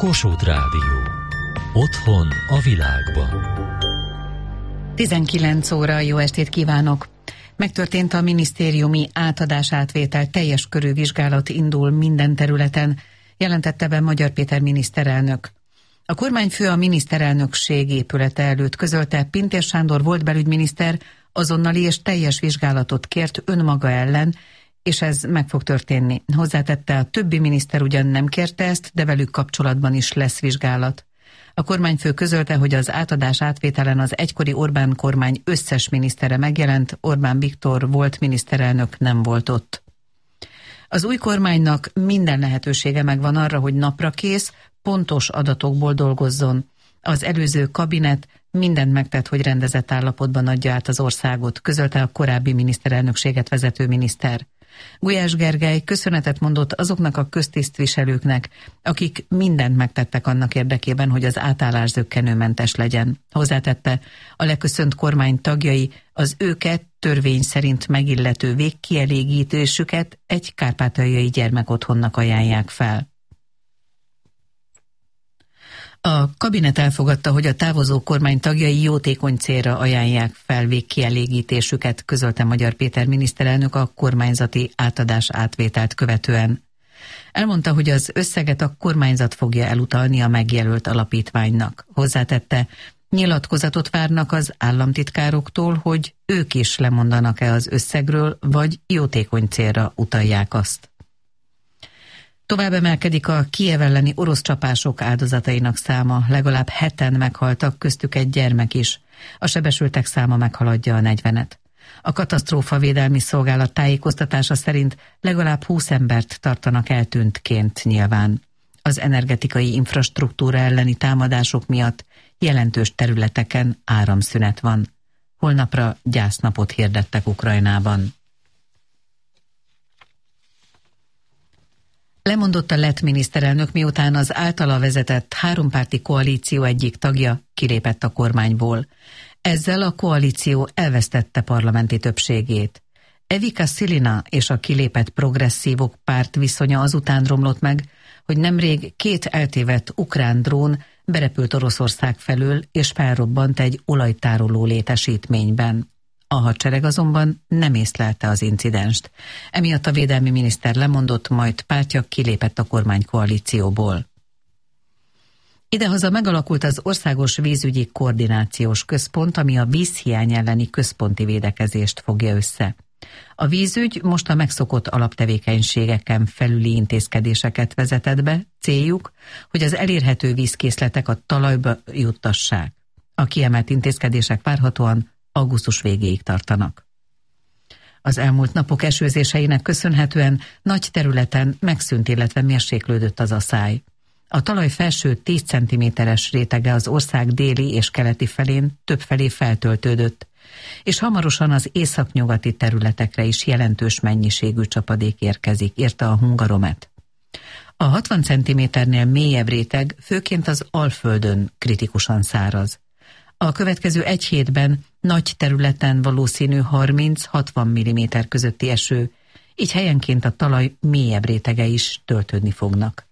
Kossuth Rádió. Otthon a világban. 19 óra, jó estét kívánok! Megtörtént a minisztériumi átadás-átvétel, teljes körű vizsgálat indul minden területen, jelentette be Magyar Péter miniszterelnök. A kormányfő a miniszterelnökség épülete előtt közölte, Pintér Sándor volt belügyminiszter azonnali és teljes vizsgálatot kért önmaga ellen, és ez meg fog történni. Hozzátette, a többi miniszter ugyan nem kérte ezt, de velük kapcsolatban is lesz vizsgálat. A kormányfő közölte, hogy az átadás-átvételen az egykori Orbán kormány összes minisztere megjelent, Orbán Viktor volt miniszterelnök, nem volt ott. Az új kormánynak minden lehetősége megvan arra, hogy naprakész, pontos adatokból dolgozzon. Az előző kabinet mindent megtett, hogy rendezett állapotban adja át az országot, közölte a korábbi miniszterelnökséget vezető miniszter. Gulyás Gergely köszönetet mondott azoknak a köztisztviselőknek, akik mindent megtettek annak érdekében, hogy az átállás zökkenőmentes legyen. Hozzátette, a leköszönt kormány tagjai az őket törvény szerint megillető végkielégítésüket egy kárpátaljai gyermekotthonnak ajánlják fel. A kabinet elfogadta, hogy a távozó kormány tagjai jótékony célra ajánlják fel végkielégítésüket, közölte Magyar Péter miniszterelnök a kormányzati átadás-átvételt követően. Elmondta, hogy az összeget a kormányzat fogja elutalni a megjelölt alapítványnak. Hozzátette, nyilatkozatot várnak az államtitkároktól, hogy ők is lemondanak-e az összegről, vagy jótékony célra utalják azt. Tovább emelkedik a Kijev elleni orosz csapások áldozatainak száma, legalább 7-en meghaltak, köztük egy gyermek is. A sebesültek száma meghaladja a 40-et. A katasztrófavédelmi szolgálat tájékoztatása szerint legalább 20 embert tartanak eltűntként nyilván. Az energetikai infrastruktúra elleni támadások miatt jelentős területeken áramszünet van. Holnapra gyásznapot hirdettek Ukrajnában. Lemondott a lett miniszterelnök, miután az általa vezetett hárompárti koalíció egyik tagja kilépett a kormányból. Ezzel a koalíció elvesztette parlamenti többségét. Evika Silina és a kilépett progresszívok párt viszonya azután romlott meg, hogy nemrég 2 eltévedt ukrán drón berepült Oroszország felől és felrobbant egy olajtároló létesítményben. A hadsereg azonban nem észlelte az incidenst. Emiatt a védelmi miniszter lemondott, majd pártja kilépett a kormánykoalícióból. Idehaza megalakult az Országos Vízügyi Koordinációs Központ, ami a vízhiány elleni központi védekezést fogja össze. A vízügy most a megszokott alaptevékenységeken felüli intézkedéseket vezetett be, céljuk, hogy az elérhető vízkészletek a talajba juttassák. A kiemelt intézkedések várhatóan augusztus végéig tartanak. Az elmúlt napok esőzéseinek köszönhetően nagy területen megszűnt, illetve mérséklődött az aszály. A talaj felső 10 cm-es rétege az ország déli és keleti felén többfelé feltöltődött, és hamarosan az északnyugati területekre is jelentős mennyiségű csapadék érkezik, írta a Hungaromet. A 60 cm-nél mélyebb réteg főként az Alföldön kritikusan száraz. A következő egy hétben nagy területen valószínű 30-60 mm közötti eső, így helyenként a talaj mélyebb rétege is töltődni fognak.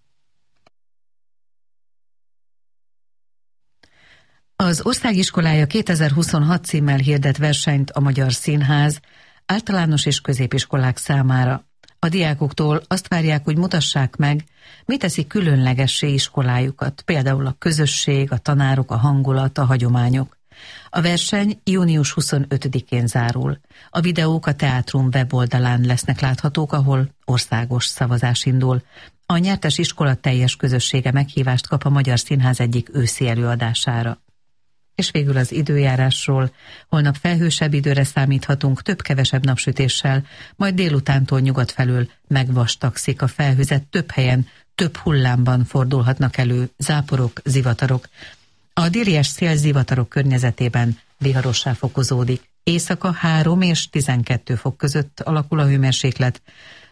Az Országiskolája 2026 címmel hirdet versenyt a Magyar Színház általános és középiskolák számára. A diákoktól azt várják, hogy mutassák meg, mi teszi különlegessé iskolájukat, például a közösség, a tanárok, a hangulat, a hagyományok. A verseny június 25-én zárul. A videók a Teátrum weboldalán lesznek láthatók, ahol országos szavazás indul. A nyertes iskola teljes közössége meghívást kap a Magyar Színház egyik őszi előadására. És végül az időjárásról. Holnap felhősebb időre számíthatunk, több-kevesebb napsütéssel, majd délutántól nyugat felől megvastagszik a felhőzet, több helyen, több hullámban fordulhatnak elő záporok, zivatarok. A délies szél zivatarok környezetében viharossá fokozódik. Éjszaka 3 és 12 fok között alakul a hőmérséklet,